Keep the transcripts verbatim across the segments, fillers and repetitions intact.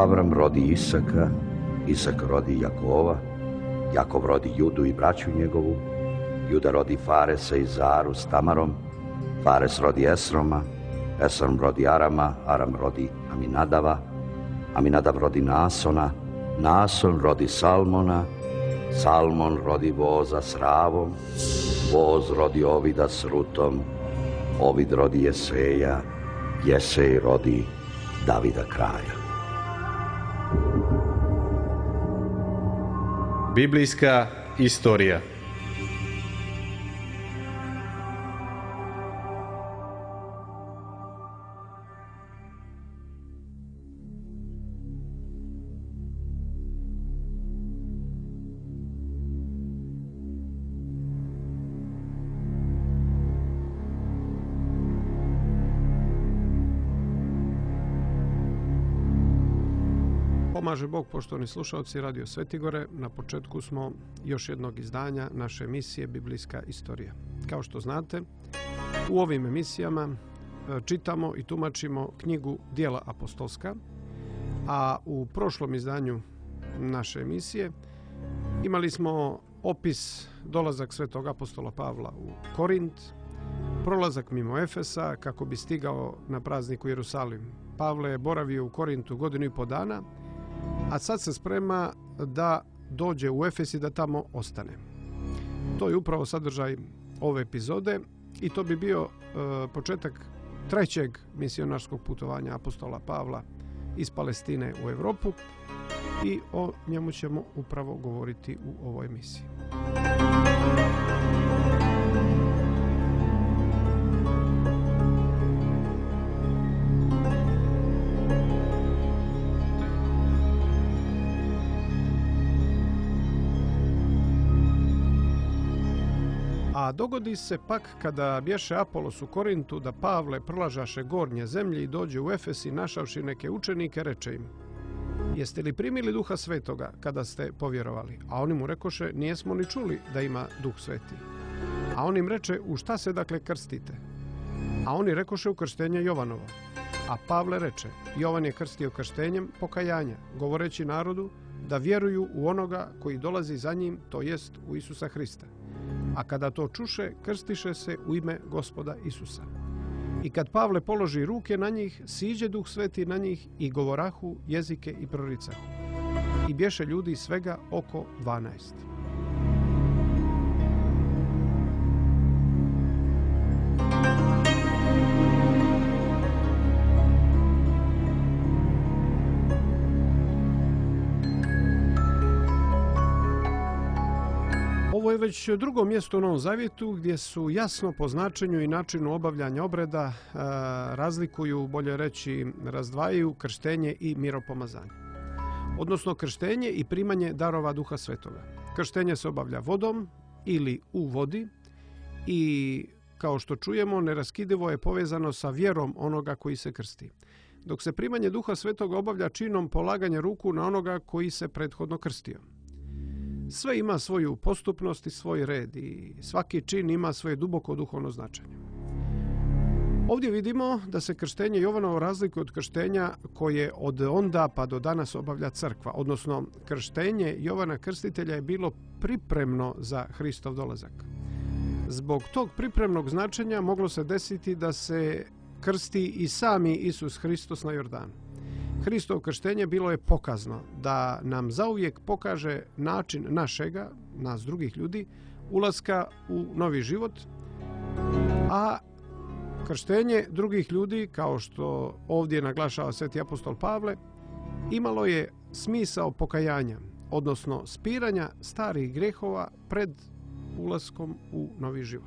Avram rodi Isaka, Isak rodi Jakova, Jakov rodi Judu i braću njegovu, Juda rodi Faresa i Zaru s Tamarom, Fares rodi Esroma, Esrom rodi Arama, Aram rodi Aminadava, Aminadav rodi Nasona, Nason rodi Salmona, Salmon rodi Voza s Ravom, Voz rodi Ovida s Rutom, Ovid rodi Jeseja, Jesej rodi Davida kralja. Biblijska istorija. Pomaže Bog, poštovani slušalci Radio Svetigore. Na početku smo još jednog izdanja naše emisije Biblijska istorija. Kao što znate, u ovim emisijama čitamo i tumačimo knjigu Djela apostolska, a u prošlom izdanju naše emisije imali smo opis dolazak svetog apostola Pavla u Korint, prolazak mimo Efesa kako bi stigao na praznik u Jerusalim. Pavle je boravio u Korintu godinu i po dana, a sad se sprema da dođe u Efes i da tamo ostane. To je upravo sadržaj ove epizode i to bi bio e, početak trećeg misionarskog putovanja apostola Pavla iz Palestine u Europu i o njemu ćemo upravo govoriti u ovoj emisiji. A dogodi se pak kada bješe Apolos u Korintu da Pavle prolažaše gornje zemlje i dođe u Efes i našavši neke učenike reče im: jeste li primili Duha Svetoga kada ste povjerovali? A oni mu rekoše: nijesmo ni čuli da ima Duh Sveti. A on im reče: u šta se dakle krstite? A oni rekoše: u krštenje Jovanova. A Pavle reče: Jovan je krstio krštenjem pokajanja, govoreći narodu da vjeruju u onoga koji dolazi za njim, to jest u Isusa Hrista. A kada to čuše, krstiše se u ime Gospoda Isusa. I kad Pavle položi ruke na njih, siđe Duh Sveti na njih i govorahu jezike i proricahu. I bješe ljudi svega oko dvanaest. Ovo je već drugo mjesto u Novom Zavjetu gdje su jasno po značenju i načinu obavljanja obreda a, razlikuju, bolje reći, razdvajaju krštenje i miropomazanje. Odnosno krštenje i primanje darova Duha Svetoga. Krštenje se obavlja vodom ili u vodi i, kao što čujemo, neraskidivo je povezano sa vjerom onoga koji se krsti. Dok se primanje Duha Svetoga obavlja činom polaganja ruku na onoga koji se prethodno krstio. Sve ima svoju postupnost i svoj red i svaki čin ima svoje duboko duhovno značenje. Ovdje vidimo da se krštenje Jovanovo razlikuje od krštenja koje od onda pa do danas obavlja crkva, odnosno krštenje Jovana Krstitelja je bilo pripremno za Hristov dolazak. Zbog tog pripremnog značenja moglo se desiti da se krsti i sami Isus Hristos na Jordanu. Hristovo krštenje bilo je pokazno da nam zauvijek pokaže način našega, nas drugih ljudi, ulaska u novi život, a krštenje drugih ljudi, kao što ovdje naglašava sveti apostol Pavle, imalo je smisao pokajanja, odnosno spiranja starih grehova pred ulaskom u novi život.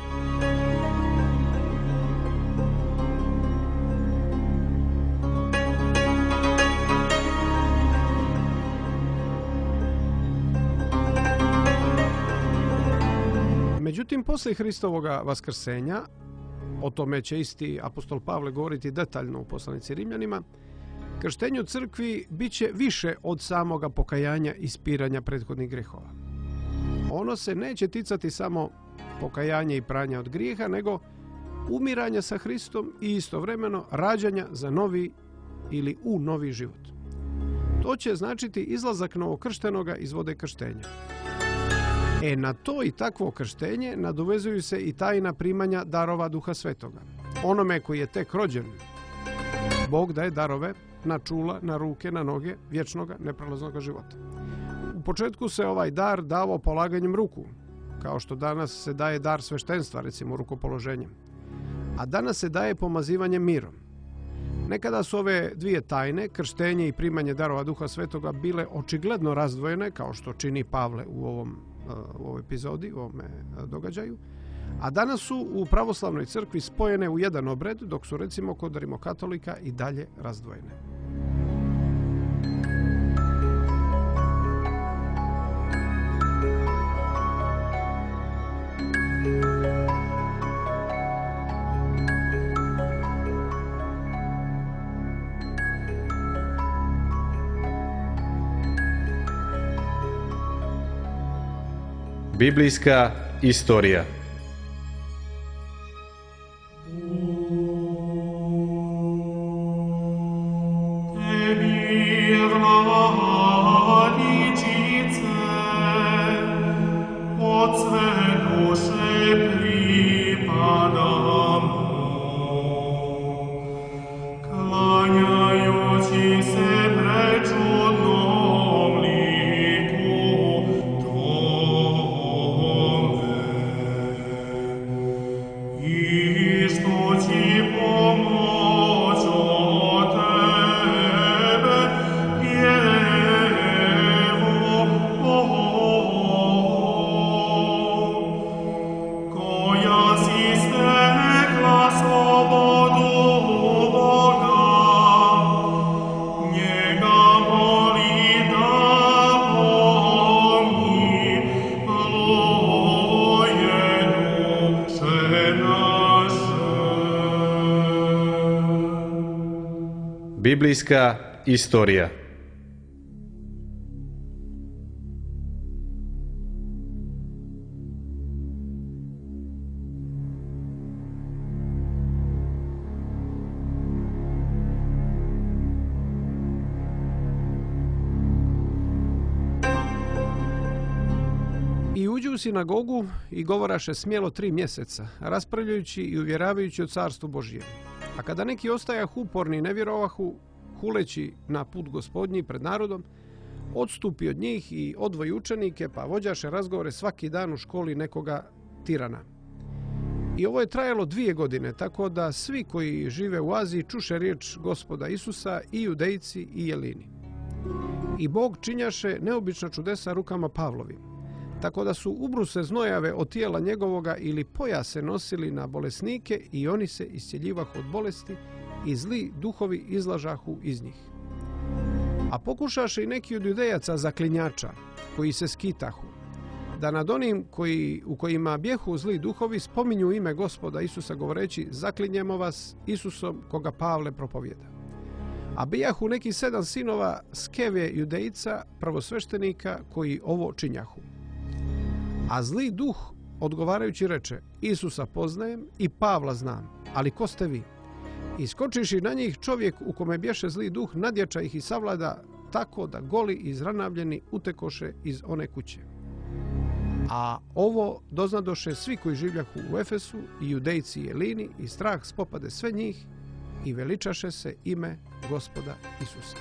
Međutim, poslije Hristovoga vaskrsenja, o tome će isti apostol Pavle govoriti detaljno u poslanici Rimljanima, krštenje u crkvi bit će više od samoga pokajanja i spiranja prethodnih grehova. Ono se neće ticati samo pokajanja i pranja od grijeha, nego umiranja sa Hristom i istovremeno rađanja za novi ili u novi život. To će značiti izlazak novokrštenoga iz vode krštenja. E na to i takvo krštenje nadovezuju se i tajna primanja darova Duha Svetoga. Onome koji je tek rođen, Bog daje darove na čula, na ruke, na noge vječnoga, neprolaznog života. U početku se ovaj dar davao polaganjem ruku, kao što danas se daje dar sveštenstva, recimo rukopoloženjem. A danas se daje pomazivanjem mirom. Nekada su ove dvije tajne, krštenje i primanje darova Duha Svetoga, bile očigledno razdvojene, kao što čini Pavle u ovom u ovoj epizodi, u ovome događaju, a danas su u pravoslavnoj crkvi spojene u jedan obred, dok su recimo kod rimokatolika i dalje razdvojene. Biblijska istorija. Biblijska istorija. I uđu u sinagogu i govoraše smjelo tri mjeseca, raspravljajući i uvjeravajući o carstvu Božijem. A kada neki ostajahu uporni i ne vjerovahu, huleći na put Gospodnji pred narodom, odstupi od njih i odvoji učenike, pa vođaše razgovore svaki dan u školi nekoga tirana. I ovo je trajalo dvije godine, tako da svi koji žive u Aziji čuše riječ Gospoda Isusa, i Judejci i Jelini. I Bog činjaše neobična čudesa rukama Pavlovim, tako da su ubruse znojave od tijela njegovoga ili pojase nosili na bolesnike i oni se iscjeljivahu od bolesti i zli duhovi izlažahu iz njih. A pokušaše i neki od judejaca zaklinjača, koji se skitahu, da nad onim koji, u kojima bjehu zli duhovi spominju ime Gospoda Isusa govoreći: zaklinjemo vas Isusom koga Pavle propovjeda. A bijahu neki sedam sinova Skeve Judejca, prvosveštenika, koji ovo činjahu. A zli duh odgovarajući reče: Isusa poznajem i Pavla znam, ali ko ste vi? Iskočiši na njih, čovjek u kome bješe zli duh nadjača ih i savlada, tako da goli i izranavljeni utekoše iz one kuće. A ovo doznadoše svi koji življahu u Efesu, i Judejci i Jelini, i strah spopade sve njih i veličaše se ime Gospoda Isusa.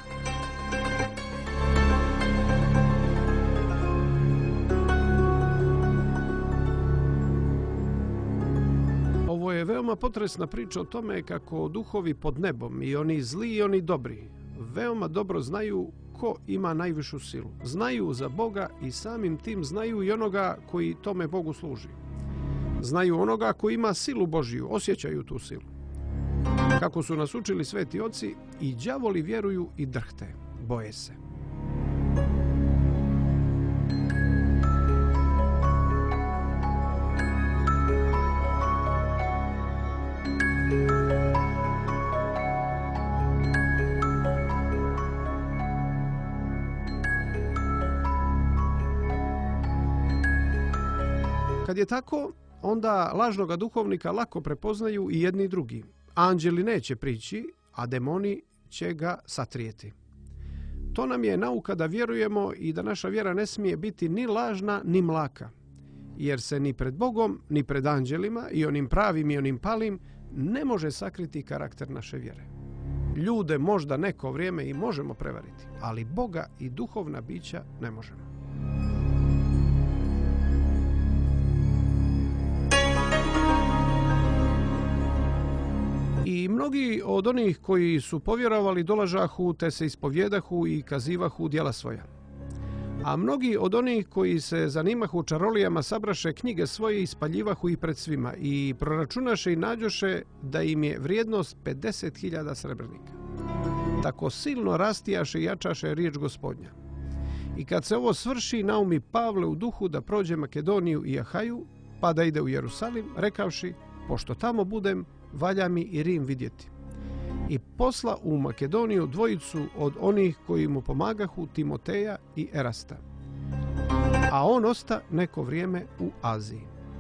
Ovo je veoma potresna priča o tome kako duhovi pod nebom, i oni zli i oni dobri, veoma dobro znaju ko ima najvišu silu. Znaju za Boga i samim tim znaju i onoga koji tome Bogu služi. Znaju onoga koji ima silu Božiju, osjećaju tu silu. Kako su nas učili sveti oci, i đavoli vjeruju i drhte, boje se. Kad je tako, onda lažnoga duhovnika lako prepoznaju i jedni i drugi. Anđeli neće prići, a demoni će ga satrijeti. To nam je nauka da vjerujemo i da naša vjera ne smije biti ni lažna ni mlaka, jer se ni pred Bogom, ni pred anđelima i onim pravim i onim palim ne može sakriti karakter naše vjere. Ljude možda neko vrijeme i možemo prevariti, ali Boga i duhovna bića ne možemo. I mnogi od onih koji su povjerovali dolažahu te se ispovjedahu i kazivahu djela svoja. A mnogi od onih koji se zanimahu čarolijama sabraše knjige svoje i spaljivahu i pred svima i proračunaše i nađoše da im je vrijednost pedeset hiljada srebrnika. Tako silno rastijaše i jačaše riječ Gospodnja. I kad se ovo svrši, naumi Pavle u duhu da prođe Makedoniju i Ahaju, pa da ide u Jerusalim, rekavši, pošto tamo budem, valja mi i Rim vidjeti. I posla u Makedoniju dvojicu od onih koji mu pomagahu, Timoteja i Erasta. A on osta neko vrijeme u Aziji.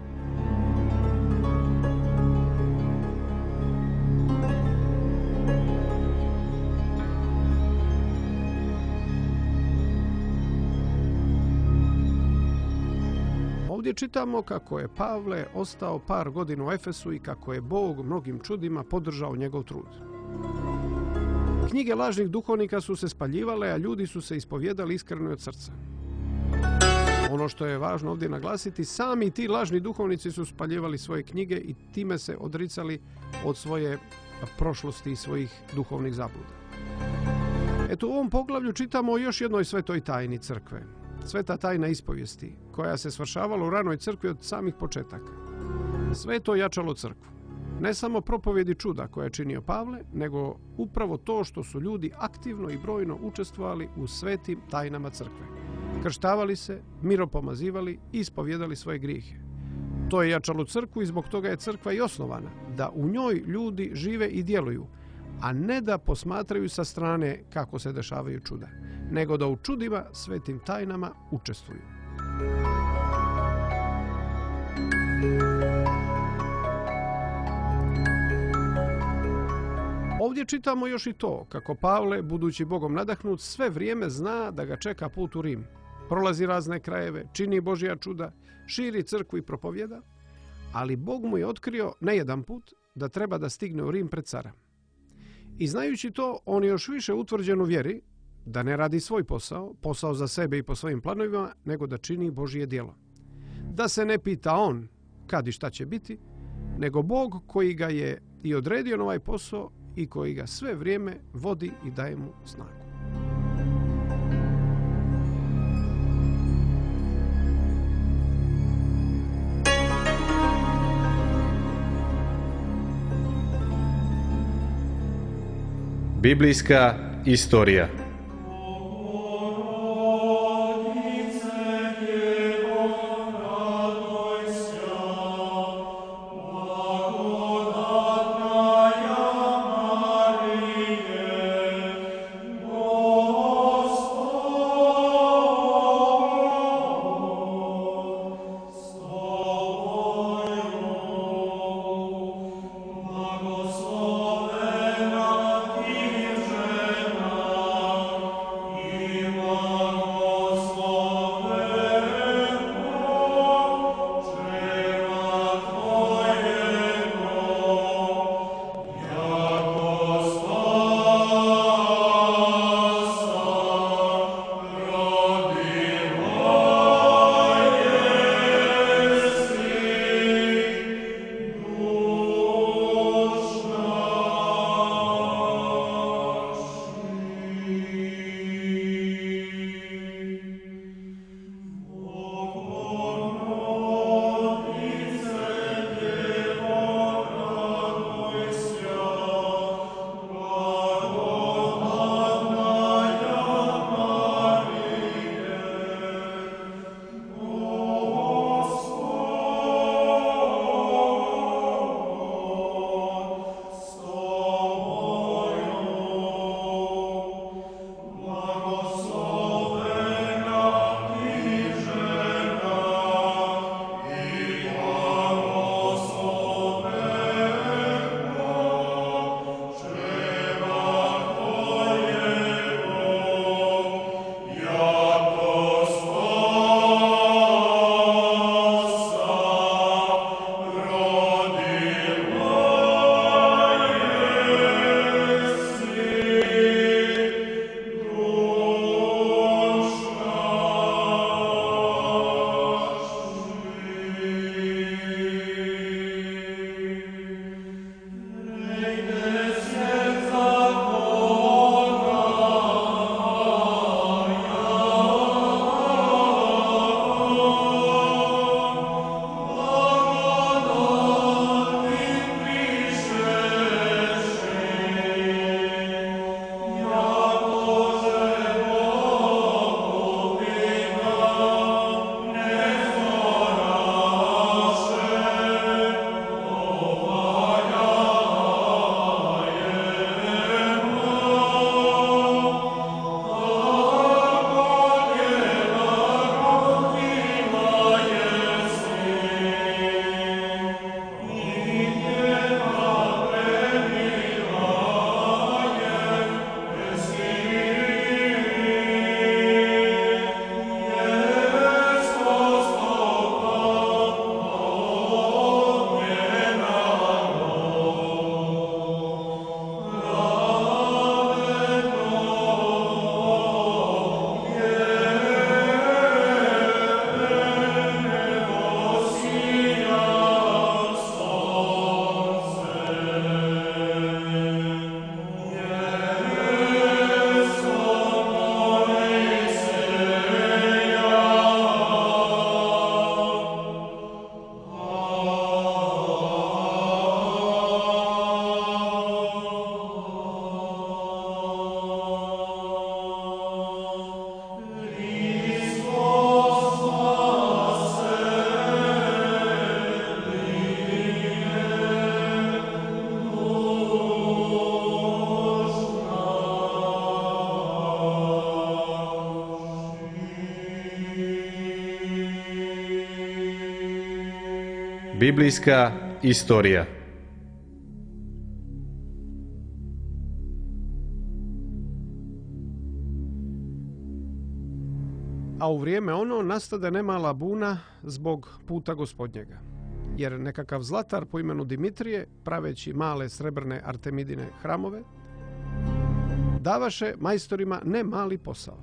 Ovdje čitamo kako je Pavle ostao par godina u Efesu i kako je Bog mnogim čudima podržao njegov trud. Knjige lažnih duhovnika su se spaljivale, a ljudi su se ispovjedali iskreno od srca. Ono što je važno ovdje naglasiti, sami ti lažni duhovnici su spaljivali svoje knjige i time se odricali od svoje prošlosti i svojih duhovnih zabluda. Eto, u ovom poglavlju čitamo o još jednoj svetoj tajni crkve. Sveta tajna ispovijesti, koja se svršavala u ranoj crkvi od samih početaka. Sveto jačalo crkvu. Ne samo propovjedi čuda koje je činio Pavle, nego upravo to što su ljudi aktivno i brojno učestvovali u svetim tajnama crkve. Krštavali se, miropomazivali i ispovjedali svoje grijehe. To je jačalo crkvu i zbog toga je crkva i osnovana, da u njoj ljudi žive i djeluju, a ne da posmatraju sa strane kako se dešavaju čuda, nego da u čudima, svetim tajnama učestvuju. Ovdje čitamo još i to, kako Pavle, budući Bogom nadahnut, sve vrijeme zna da ga čeka put u Rim. Prolazi razne krajeve, čini Božja čuda, širi crkvu i propovjeda, ali Bog mu je otkrio ne jedan put da treba da stigne u Rim pred cara. I znajući to, on je još više utvrđen u vjeri da ne radi svoj posao, posao za sebe i po svojim planovima, nego da čini Božje djelo. Da se ne pita on kad i šta će biti, nego Bog koji ga je i odredio na ovaj posao i koji ga sve vrijeme vodi i daje mu snagu. Biblijska istorija. Biblijska istorija. A u vrijeme ono nastade nemala buna zbog puta gospodnjega. Jer nekakav zlatar po imenu Dimitrije, praveći male srebrne Artemidine hramove, davaše majstorima ne mali posao.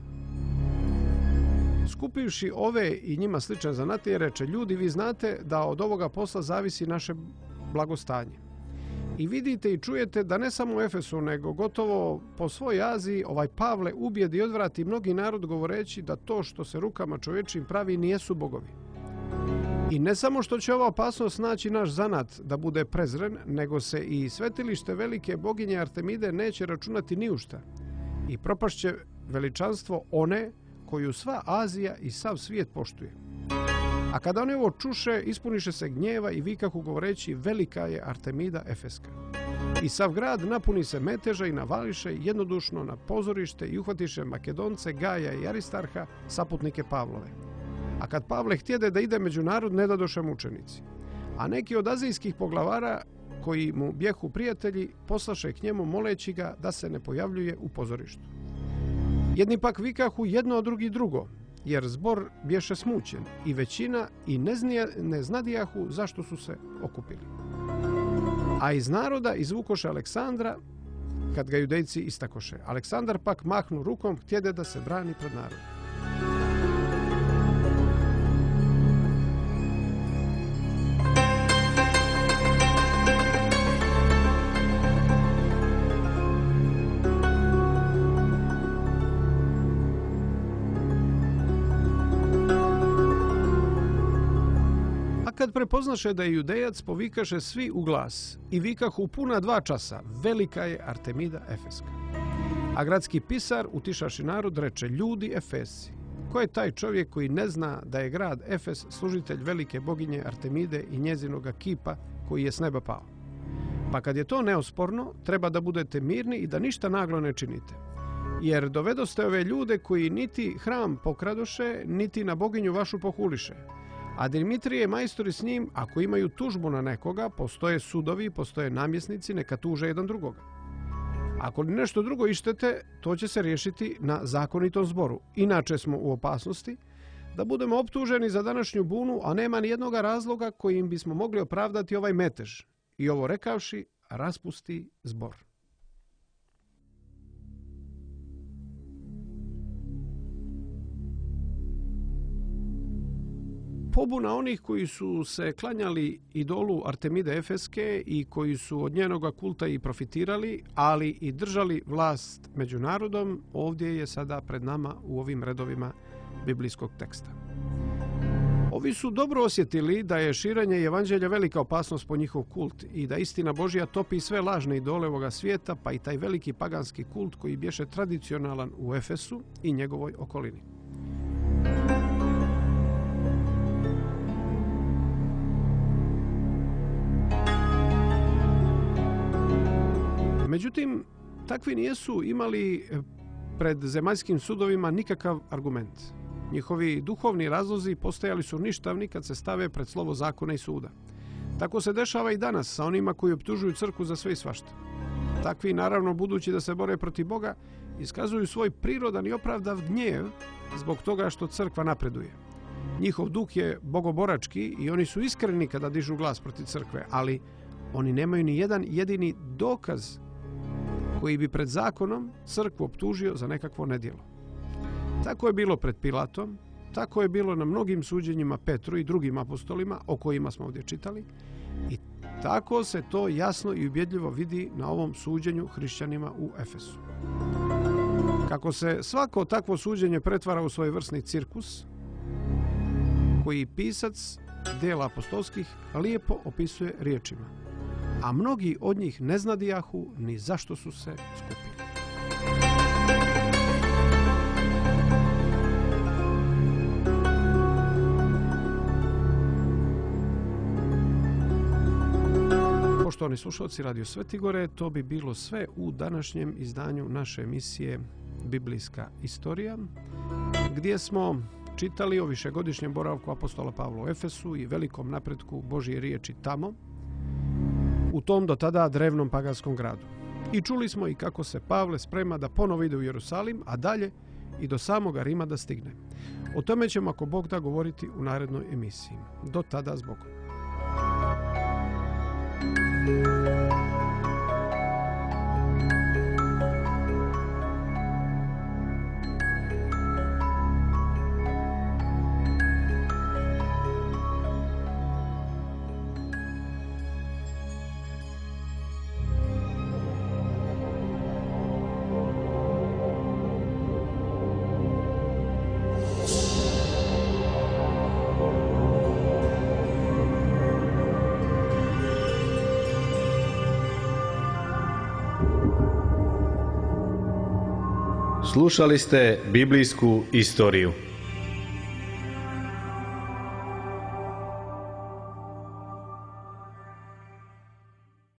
Skupivši ove i njima slične zanatije, reče: ljudi, vi znate da od ovoga posla zavisi naše blagostanje. I vidite i čujete da ne samo u Efesu, nego gotovo po svoj Aziji ovaj Pavle ubijedi i odvrati mnogi narod govoreći da to što se rukama čovječim pravi nijesu bogovi. I ne samo što će ova opasnost naći naš zanat da bude prezren, nego se i svetilište velike boginje Artemide neće računati ni u šta. I propašće veličanstvo one koju sva Azija i sav svijet poštuje. A kada oni ovo čuše, ispuniše se gnjeva i vikahu govoreći: velika je Artemida Efeska. I sav grad napuni se meteža i navališe jednodušno na pozorište i uhvatiše Makedonce, Gaja i Aristarha, saputnike Pavlove. A kad Pavle htjede da ide među narod, ne dadoše mučenici. A neki od azijskih poglavara, koji mu bjehu prijatelji, poslaše k njemu moleći ga da se ne pojavljuje u pozorištu. Jedni pak vikahu jedno, a drugi drugo, jer zbor bješe smućen i većina i ne, znija, ne znadijahu zašto su se okupili. A iz naroda izvukoše Aleksandra, kad ga judejci istakoše. Aleksandar pak mahnu rukom, htjede da se brani pred narodom. Kad prepoznaše da je judejac, povikaše svi u glas i vikahu puna dva časa: velika je Artemida Efeska. A gradski pisar, utišaši narod, reče: ljudi Efesci, ko je taj čovjek koji ne zna da je grad Efes služitelj velike boginje Artemide i njezinoga kipa koji je s neba pao? Pa kad je to neosporno, treba da budete mirni i da ništa naglo ne činite. Jer dovedoste ove ljude koji niti hram pokradoše, niti na boginju vašu pohuliše. A Dimitrije majstori s njim, ako imaju tužbu na nekoga, postoje sudovi, postoje namjesnici, neka tuže jedan drugoga. Ako nešto drugo ištete, to će se riješiti na zakonitom zboru. Inače smo u opasnosti da budemo optuženi za današnju bunu, a nema ni jednoga razloga kojim bismo mogli opravdati ovaj metež. I ovo rekavši, raspusti zbor. Pobuna onih koji su se klanjali idolu Artemide Efeske i koji su od njenoga kulta i profitirali, ali i držali vlast među narodom, ovdje je sada pred nama u ovim redovima biblijskog teksta. Ovi su dobro osjetili da je širenje evanđelja velika opasnost po njihov kult i da istina Božja topi sve lažne idole ovoga svijeta, pa i taj veliki paganski kult koji bješe tradicionalan u Efesu i njegovoj okolini. Međutim, takvi nijesu imali pred zemaljskim sudovima nikakav argument. Njihovi duhovni razlozi postajali su ništavni kad se stave pred slovo zakona i suda. Tako se dešava i danas sa onima koji optužuju crkvu za sve i svašta. Takvi, naravno, budući da se bore protiv Boga, iskazuju svoj prirodan i opravdav gnjev zbog toga što crkva napreduje. Njihov duh je bogoborački i oni su iskreni kada dižu glas protiv crkve, ali oni nemaju ni jedan jedini dokaz koji bi pred zakonom crkvu optužio za nekakvo nedjelo. Tako je bilo pred Pilatom, tako je bilo na mnogim suđenjima Petru i drugim apostolima o kojima smo ovdje čitali i tako se to jasno i ubjedljivo vidi na ovom suđenju hrišćanima u Efesu. Kako se svako takvo suđenje pretvara u svojevrsni cirkus, koji pisac dela apostolskih lijepo opisuje riječima: a mnogi od njih ne znadijahu ni zašto su se skupili. Poštovani slušalci Radio Svetigore, to bi bilo sve u današnjem izdanju naše emisije Biblijska istorija, gdje smo čitali o višegodišnjem boravku apostola Pavla u Efesu i velikom napretku Božje riječi tamo, u tom do tada drevnom paganskom gradu. I čuli smo i kako se Pavle sprema da ponovo ide u Jerusalim, a dalje i do samoga Rima da stigne. O tome ćemo, ako Bog da, govoriti u narednoj emisiji. Do tada, s Bogom. Slušali ste biblijsku istoriju.